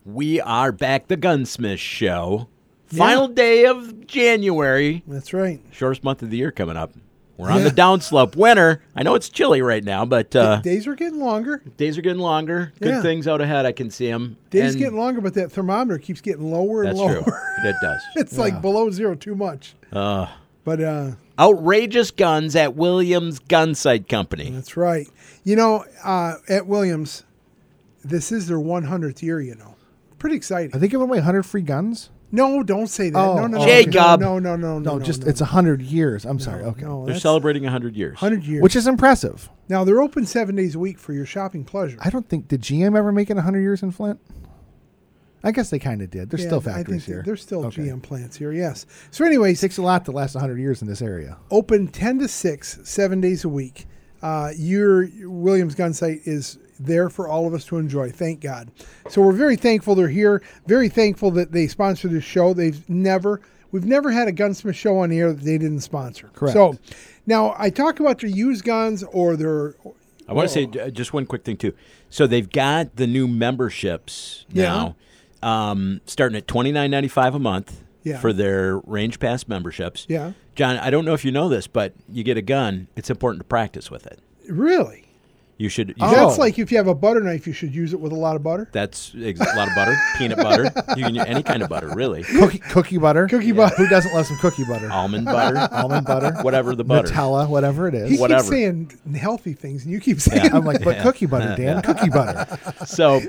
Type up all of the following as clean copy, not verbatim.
We are back, the Gunsmith Show. Final day of January. That's right. Shortest month of the year coming up. We're on the downslope. Winter. I know it's chilly right now, but Days are getting longer. days are getting longer. Good things out ahead. I can see them. Days getting longer, but that thermometer keeps getting lower and That's lower. true. It does. It's like below zero too much. But outrageous guns at Williams Gun Sight Company. that's right. You know, at Williams, this is their 100th year, you know. Pretty exciting. Are they giving away 100 free guns? No, don't say that. Oh, no, Jacob. No, It's 100 years. I'm sorry. Okay. No, They're that's celebrating 100 years. 100 years. Which is impressive. Now, they're open 7 days a week for your shopping pleasure. I don't think, did GM ever make it 100 years in Flint? I guess they kind of did. There's still I factories think here. There's still Okay. GM plants here, yes. So anyways, It takes a lot to last 100 years in this area. open 10 to 6, 7 days a week. Your Williams Gun Sight is there for all of us to enjoy. Thank God. So we're very thankful they're here. Very thankful that they sponsor this show. We've never had a gunsmith show on the air that they didn't sponsor. Correct. So now I talk about their used guns or their. I want to say just one quick thing, too. So they've got the new memberships now, starting at $29.95 a month for their Range Pass memberships. Yeah. John, I don't know if you know this, but you get a gun, it's important to practice with it. Really? You should. That's like if you have a butter knife, you should use it with a lot of butter. That's a lot of butter, peanut butter. You can use any kind of butter, really. Cookie butter. Cookie butter. Who doesn't love some cookie butter? Almond butter, Almond butter. whatever the butter. Nutella, whatever it He is. Whatever. keeps saying healthy things, and you keep saying I'm like, but cookie butter, Dan. Cookie butter. So,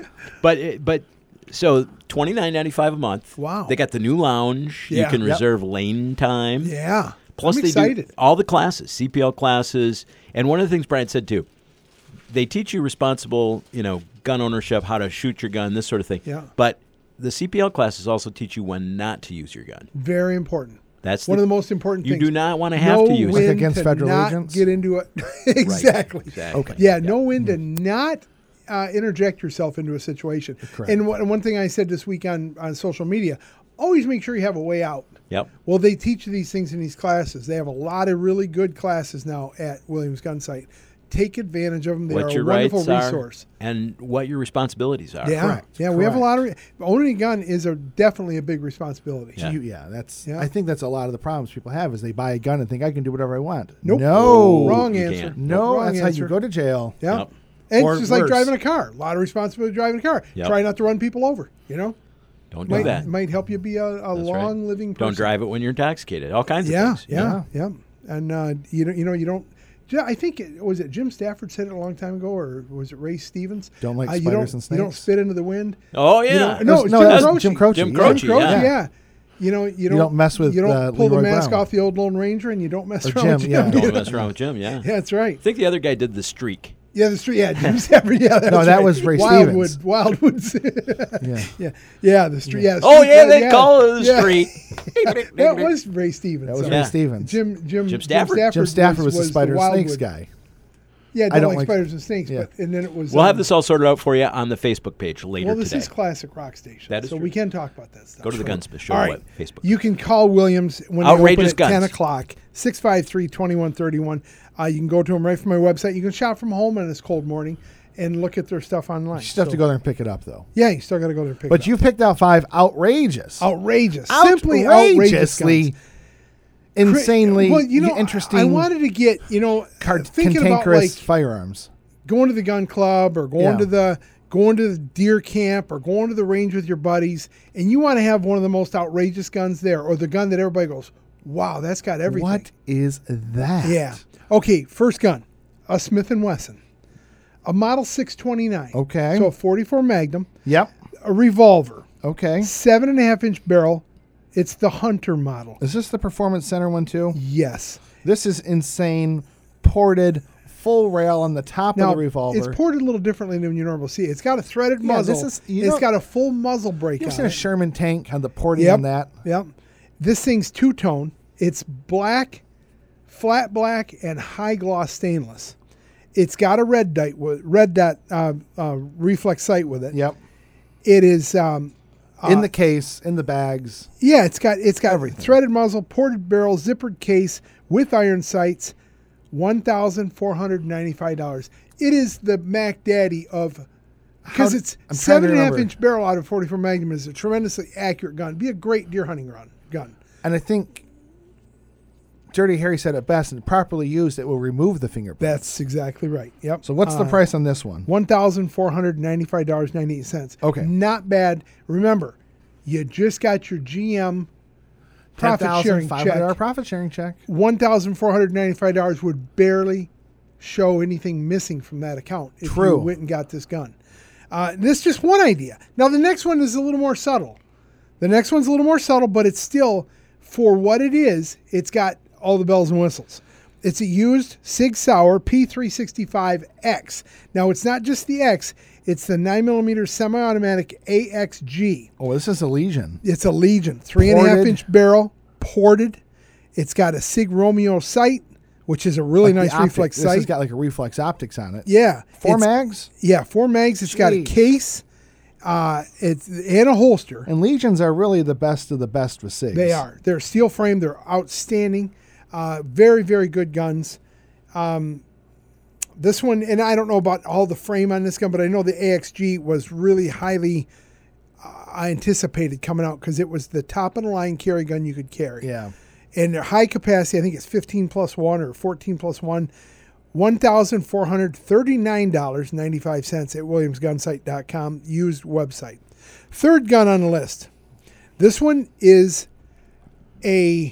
so $29.95 a month. Wow. They got the new lounge. Yeah. You can Yep. reserve lane time. Yeah. Plus, I'm they excited. do all the classes, CPL classes, and one of the things Brian said too. They teach you responsible, gun ownership, how to shoot your gun, this sort of thing. Yeah. But the CPL classes also teach you when not to use your gun. Very important. That's one of the most important you things. do not want to have to use when it. Like against to federal not agents? Get into it. Exactly. Exactly. Okay. Yeah, know when to not interject yourself into a situation. Correct. And one thing I said this week on social media, always make sure you have a way out. Yep. Well, they teach you these things in these classes. They have a lot of really good classes now at Williams Gun Sight. Take advantage of them. They What are your a wonderful rights resource. are and what your responsibilities are. Yeah, Correct. yeah. We have a lot of owning a gun is definitely a big responsibility. Yeah. I think that's a lot of the problems people have is they buy a gun and think I can do whatever I want. Nope. No. Wrong you answer. can't. No, Wrong that's how answer. you go to jail. Yeah. Yep. And Or it's just like worse. driving a car. A lot of responsibility driving a car. Yep. Try not to run people over. Don't do that. Might help you be a That's right. long living person. Don't drive it when you're intoxicated. All kinds of Yeah, things. yeah. And you don't. I think was it Jim Stafford said it a long time ago, or was it Ray Stevens? Don't like you spiders don't, and You don't snakes? spit into the wind. Oh, You yeah. don't- no, it's that's Jim Jim Croce. Jim Yeah. Croce, yeah. You You don't mess with you don't pull the Leroy mask Brown. off the old Lone Ranger, and you don't mess Or around with Jim, Jim. yeah. Don't mess around with Jim, yeah. Yeah, that's right. I think the other guy did the streak. Yeah, the street. Yeah, Jim Stafford. Yeah, that's No, that right. was Ray Wildwood. Stevens. Wildwood. Yeah, the street. Yeah. Oh, street, yeah, they call it the street. That was Ray Stevens. That was Sorry. Ray Stevens. Jim Stafford. Jim Stafford was the the spider and snakes Wildwood. guy. Yeah, I don't don't like like- spiders and snakes. yeah. But and then it was. We'll have this all sorted out for you on the Facebook page later Well, this today. is classic rock station. That is so true. we can talk about that stuff. Go to the Gunsmith Show All right. Facebook. You can call Williams when they Outrageous open at 10 Guns. o'clock, 653-2131. You can go to them right from my website. You can shop from home on this cold morning and look at their stuff online. You still have to go there and pick it up, though. Yeah, you still got to go there and pick But it up. you've picked out 5 outrageous. Simply outrageous outrageously, guns. insanely Well, interesting, I wanted to get, thinking about cantankerous like firearms. going to the gun club or going to the deer camp or going to the range with your buddies, and you want to have one of the most outrageous guns there, or the gun that everybody goes, wow, that's got everything. What is that? Yeah. Okay, first gun, a Smith & Wesson, a Model 629. Okay. So a 44 Magnum, Yep. a revolver, Okay. 7.5-inch barrel. It's the Hunter model. Is this the Performance Center one, too? Yes. This is insane. Ported, full rail on the top Now, of the revolver. it's ported a little differently than you normally see. It's got a threaded Yeah, muzzle. this is- It's got a full muzzle brake You ever on seen a it. Sherman tank, on the porting Yep. on that? Yep. This thing's two-tone. It's black, flat black, and high gloss stainless. It's got a red dot reflex sight with it. Yep. It is In the case, in the bags. yeah. It's got Everything. threaded muzzle, ported barrel, zippered case with iron sights. $1,495. It is the Mac Daddy of Because it's 7.5-inch barrel out of 44 Magnum is a tremendously accurate gun. Be a great deer hunting gun. And I think Dirty Harry said it best, and properly used, it will remove the fingerprint. That's exactly right. Yep. So what's the price on this one? $1,495.98. Okay. Not bad. Remember, you just got your GM profit sharing check. Profit sharing check. $1,495 would barely show anything missing from that account if you went and got this gun. This is just one idea. Now, the next one is a little more subtle. But it's still, for what it is, it's got all the bells and whistles. It's a used Sig Sauer P365X. Now, it's not just the X. It's the 9mm semi-automatic AXG. Oh, this is a Legion. It's a Legion. 3.5-inch barrel, ported. It's got a Sig Romeo sight, which is a really nice reflex sight. This has got like a reflex optics on it. Yeah. 4 mags? Yeah, 4 mags. It's got a case. And a holster. And Legions are really the best of the best with SIGs. They are. They're steel frame. They're outstanding. Very, very good guns. This one, and I don't know about all the frame on this gun, but I know the AXG was really highly anticipated coming out because it was the top of the line carry gun you could carry. Yeah. And their high capacity, I think it's 15+1 or 14+1. $1,439.95 at WilliamsGunsight.com, used website. Third gun on the list. This one is you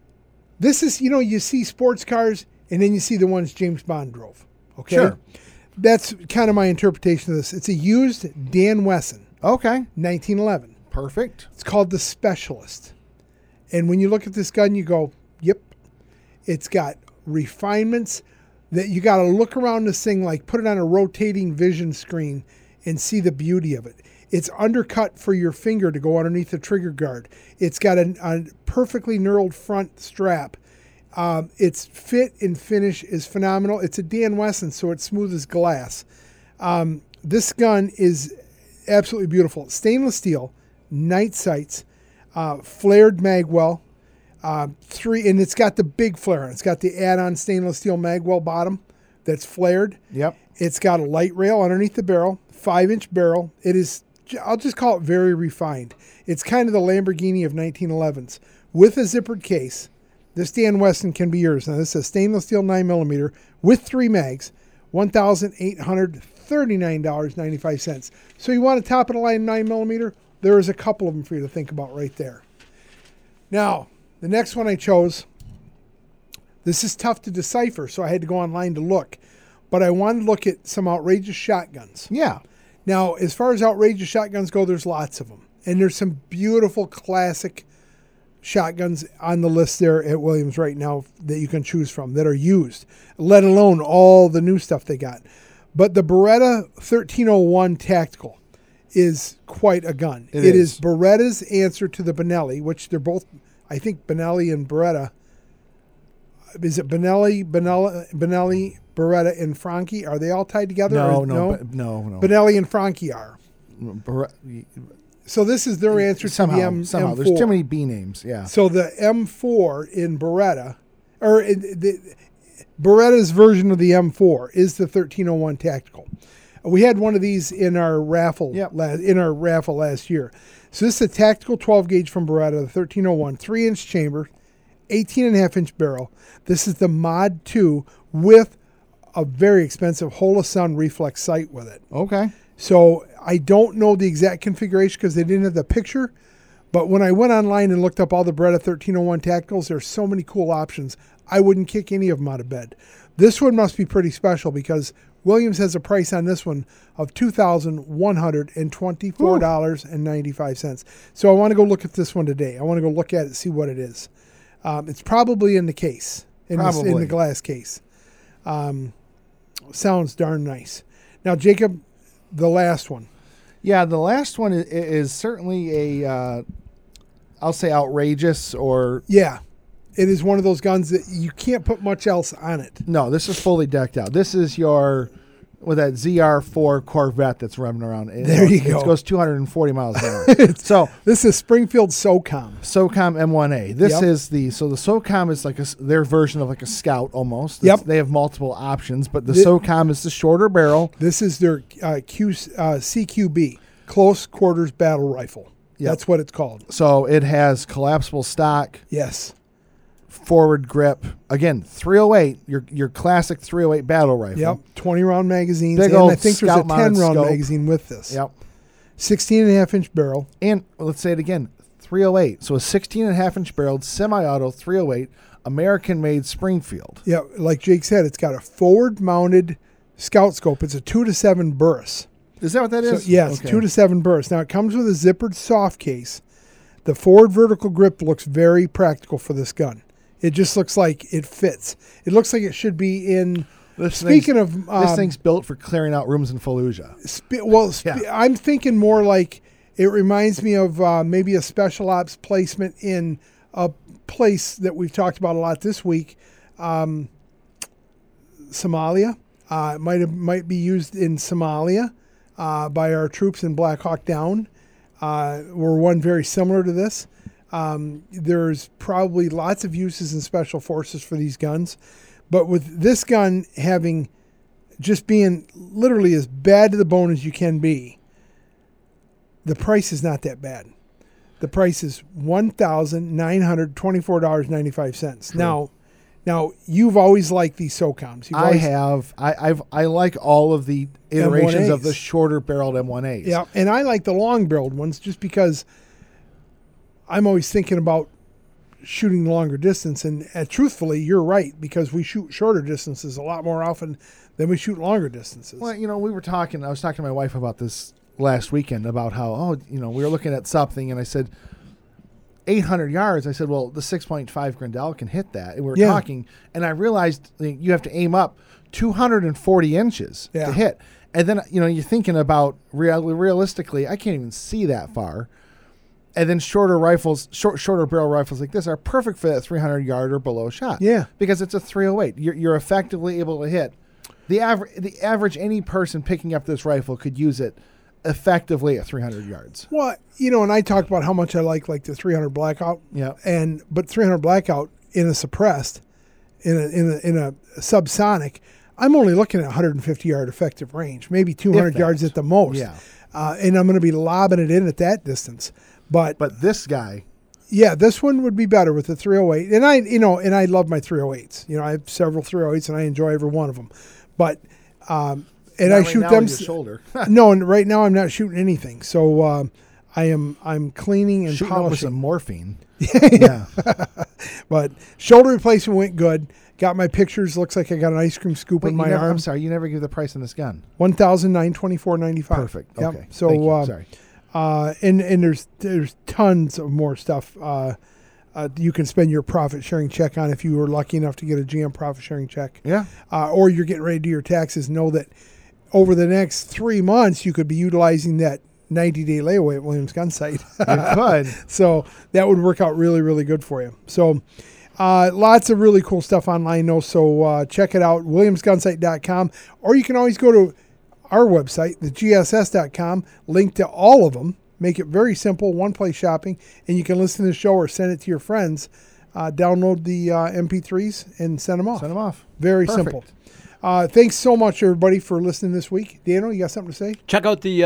see sports cars and then you see the ones James Bond drove. Okay? Sure. That's kind of my interpretation of this. It's a used Dan Wesson. Okay. 1911. Perfect. It's called the Specialist. And when you look at this gun, you go, yep. It's got refinements that you got to look around this thing, like put it on a rotating vision screen and see the beauty of it. It's undercut for your finger to go underneath the trigger guard. It's got a perfectly knurled front strap. Its fit and finish is phenomenal. It's a Dan Wesson, so it's smooth as glass. This gun is absolutely beautiful. Stainless steel, night sights, flared magwell. And it's got the big flare on it. It's got the add-on stainless steel magwell bottom that's flared. Yep. It's got a light rail underneath the barrel, 5-inch barrel. It is, I'll just call it very refined. It's kind of the Lamborghini of 1911s. With a zippered case, this Dan Wesson can be yours. Now, this is a stainless steel 9mm with 3 mags, $1,839.95. So you want a top-of-the-line 9mm? There is a couple of them for you to think about right there. Now, the next one I chose, this is tough to decipher, so I had to go online to look. But I wanted to look at some outrageous shotguns. Yeah. Now, as far as outrageous shotguns go, there's lots of them. And there's some beautiful classic shotguns on the list there at Williams right now that you can choose from that are used, let alone all the new stuff they got. But the Beretta 1301 Tactical is quite a gun. It is Beretta's answer to the Benelli, which they're both... I think Benelli and Beretta. Is it Benelli, Beretta, and Franchi? Are they all tied together? No. Benelli and Franchi are. So this is their answer to the M4. There's too many B names, yeah. So the M4 in Beretta, or Beretta's version of the M4 is the 1301 Tactical. We had one of these in our raffle last year. So this is a tactical 12 gauge from Beretta, the 1301, 3-inch chamber, 18.5-inch barrel. This is the Mod 2 with a very expensive Holosun reflex sight with it. Okay. So I don't know the exact configuration because they didn't have the picture. But when I went online and looked up all the Beretta 1301 tacticals, there's so many cool options. I wouldn't kick any of them out of bed. This one must be pretty special because Williams has a price on this one of $2,124.95. So I want to go look at this one today. I want to go look at it, see what it is. It's probably in the case, in the glass case. Sounds darn nice. Now, Jacob, the last one. Yeah, the last one is certainly a, I'll say outrageous or... Yeah. It is one of those guns that you can't put much else on it. No, this is fully decked out. This is your with that ZR4 Corvette that's revving around. There you go. It goes 240 miles an hour. So this is Springfield SOCOM. SOCOM M1A. This Yep. is the SOCOM is like their version of like a Scout almost. Yep. They have multiple options, but the SOCOM is the shorter barrel. This is their CQB, Close Quarters Battle Rifle. Yep. That's what it's called. So it has collapsible stock, Yes. forward grip. Again, 308, your classic 308 battle rifle. Yep. 20-round magazines. Big and old I think there's a scout-mounted 10-round scope. magazine with this. Yep. 16.5-inch barrel. And let's say it again, 308. So a 16.5-inch barreled semi-auto 308, American-made Springfield. Yeah, like Jake said, it's got a forward-mounted scout scope. It's a 2-to-7 burst. Is that what that is? So, yes, Okay. 2-to-7 burst. Now, it comes with a zippered soft case. The forward vertical grip looks very practical for this gun. It just looks like it fits. It looks like it should be in... This thing's built for clearing out rooms in Fallujah. I'm thinking more like it reminds me of maybe a special ops placement in a place that we've talked about a lot this week, Somalia. It might be used in Somalia by our troops in Black Hawk Down. We're one very similar to this. There's probably lots of uses in special forces for these guns. But with this gun being literally as bad to the bone as you can be, the price is not that bad. The price is $1,924.95. Now you've always liked these SOCOMs. I like all of the iterations M1As. of the shorter barreled M1As. Yeah, and I like the long barreled ones just because I'm always thinking about shooting longer distance, and truthfully, you're right, because we shoot shorter distances a lot more often than we shoot longer distances. Well, I was talking to my wife about this last weekend about how, we were looking at something, and I said, 800 yards. I said, well, the 6.5 Grendel can hit that. And we were talking, and I realized you have to aim up 240 inches to hit. And then, you're thinking about realistically, I can't even see that far. And then shorter barrel rifles like this are perfect for that 300 yard or below shot. Yeah, because it's a 308. You're effectively able to hit the average. Any person picking up this rifle could use it effectively at 300 yards. Well, and I talk about how much I like the 300 Blackout. Yeah. But 300 Blackout in a suppressed, in a subsonic, I'm only looking at 150 yard effective range, maybe 200 yards at the most. Yeah. And I'm going to be lobbing it in at that distance. But this guy, this one would be better with the 308. And I love my 308s. I have several 308s and I enjoy every one of them. But I shoot them. Your shoulder. No, and right now I'm not shooting anything. So I'm cleaning and shooting polishing with some morphine. Yeah. But shoulder replacement went good. Got my pictures. Looks like I got an ice cream scoop in my arm. I'm sorry, you never give the price on this gun. $1,924.95. Perfect. Yep. Okay. So Thank you. Sorry. And there's tons of more stuff you can spend your profit sharing check on if you were lucky enough to get a GM profit sharing check. Yeah. Or you're getting ready to do your taxes. Know that over the next 3 months you could be utilizing that 90-day layaway at Williams Gun Sight. You could. So that would work out really, really good for you. So lots of really cool stuff online though. So check it out, williamsgunsight.com, or you can always go to our website, thegss.com, link to all of them. Make it very simple, one-place shopping, and you can listen to the show or send it to your friends. Download the MP3s and send them off. Send them off. Very Perfect. simple. Thanks so much, everybody, for listening this week. Daniel, you got something to say? Check out the,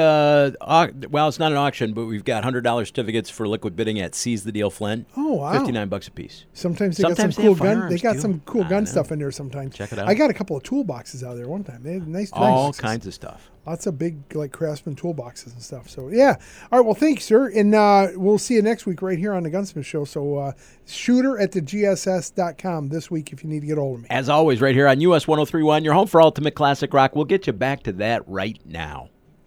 it's not an auction, but we've got $100 certificates for liquid bidding at Seize the Deal Flint. Oh, wow. $59 a piece. Sometimes they got some cool gun. They got some cool gun stuff in there sometimes. Check it out. I got a couple of toolboxes out there one time. They had nice all kinds of stuff. Lots of big Craftsman toolboxes and stuff. So, yeah. All right. Well, thank you, sir. And we'll see you next week right here on the Gunsmith Show. So, shooter at thegss.com this week if you need to get hold of me. As always, right here on US 103.1, your home for Ultimate Classic Rock. We'll get you back to that right now.